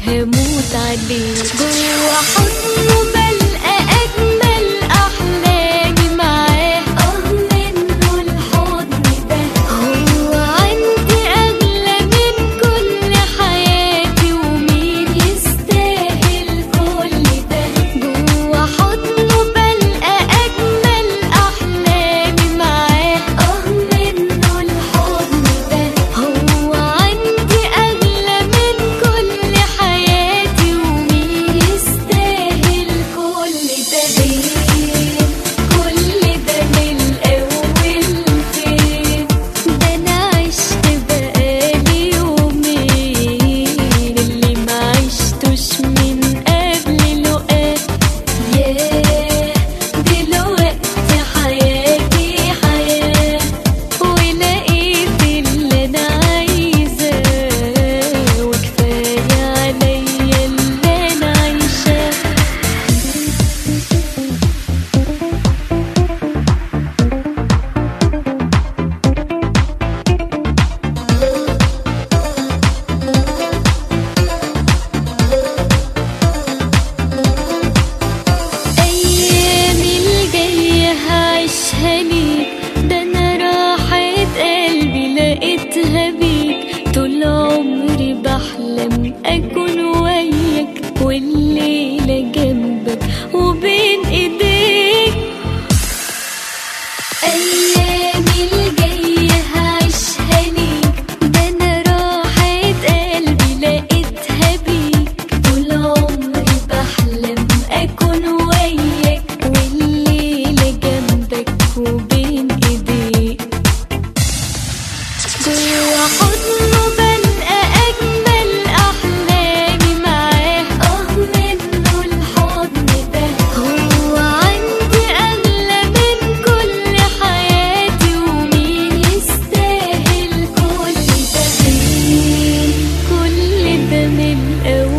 هموت عليه. جوا حضنه بلقى أجمل أحلامي معاه، منه الحضن ده هو عندي أغلى من كل حياتي، ومين يستاهل كل ده. جوا حضنه بلقى أجمل أحلامي معاه، منه الحضن ده هو عندي أغلى من كل حياتي، ومين يستاهل كل ده. كل ده من الأول فين؟ ده أنا عشت بقالي يومين اللي معشتوش من قبل لقاه. ياه دلوقتي حياتي حياة، ولقيت اللي أنا عايزاه، وكفاية عليا اللي أنا عايشاه. أيامي الجاية هعيشها ليك، ده أنا راحة قلبي لقيتها بيك. طول عمري بحلم أكون وياك، والليلة جنبك وبين إيديك. أيامي الجاية هعيشها ليك، ده أنا راحة قلبي لقيتها بيك. طول عمري بحلم أكون وياك، والليلة جنبك وبين إيديك. جوا حضنه بلقى أجمل أحلامي معاه، منه الحضن ده هو عندي أغلى من كل حياتي، ومين يستاهل كل ده. كل ده من الأول